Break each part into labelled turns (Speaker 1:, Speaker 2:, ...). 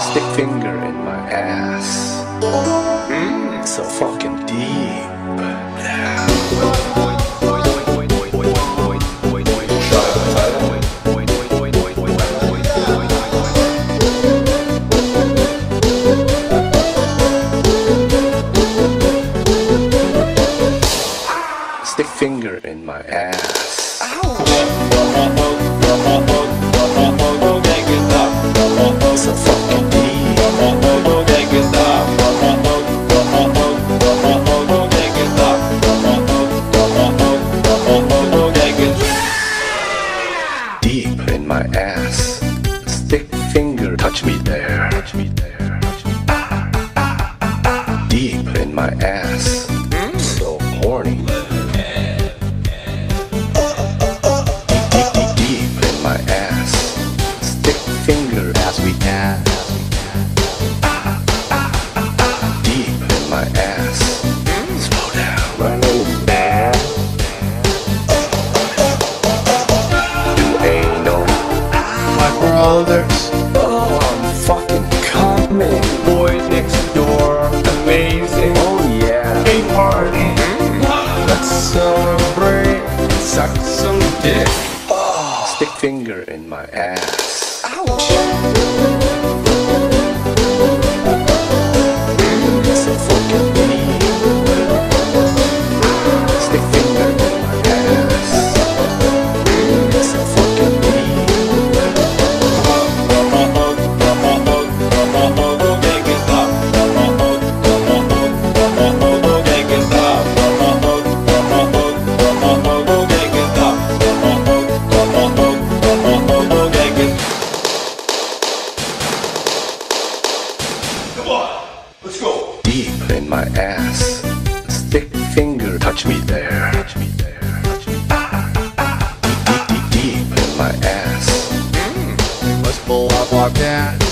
Speaker 1: Stick finger in my ass. So fucking deep. Stick finger in my ass. So fucking deep. Deep in my ass. Stick finger, touch me there. Touch me there. Deep in my ass. So horny. Deep in my ass. Stick finger as we add. Deep in my ass. Slow down. Running bad. Do anal. My brothers. Oh, I'm fucking coming.
Speaker 2: Boy next door, amazing.
Speaker 1: Oh yeah.
Speaker 2: Hey party,
Speaker 1: Let's celebrate.
Speaker 2: suck some dick.
Speaker 1: Stick finger in my ass. So fucking deep. Stick finger in my ass. So fucking deep.
Speaker 2: Come on, let's go.
Speaker 1: Deep in my ass. Stick finger, touch me there. Touch me there. Deep in my ass.
Speaker 3: Let's pull up our pants.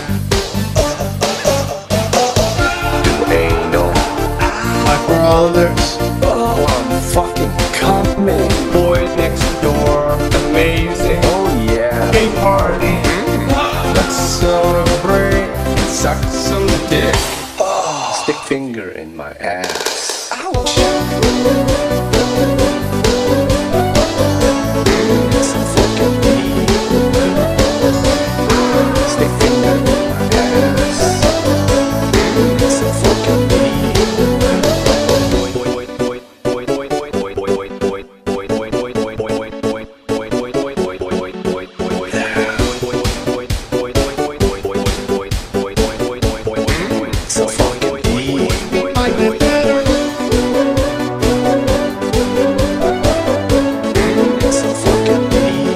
Speaker 1: Do anal.
Speaker 3: My brothers.
Speaker 1: Oh, I'm fucking coming.
Speaker 2: Boy next door, amazing.
Speaker 1: Oh yeah.
Speaker 2: Hey party,
Speaker 1: Let's celebrate.
Speaker 2: suck some dick.
Speaker 1: Stick finger in my ass. So fucking deep. Stick finger in my ass. So fucking deep. So fucking deep.
Speaker 3: Like the better.
Speaker 1: So fucking deep.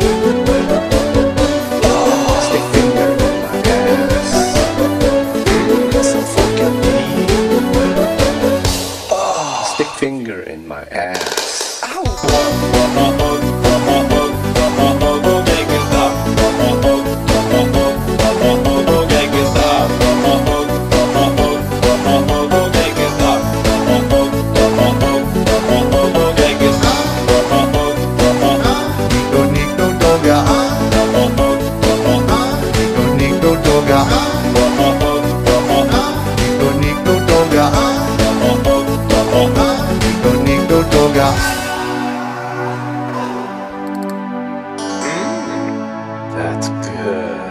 Speaker 1: Stick finger in my ass. So fucking deep. Stick finger in my ass.
Speaker 3: Nico Doga. Nico Doga. Nico Doga. Nico Doga.
Speaker 1: That's good.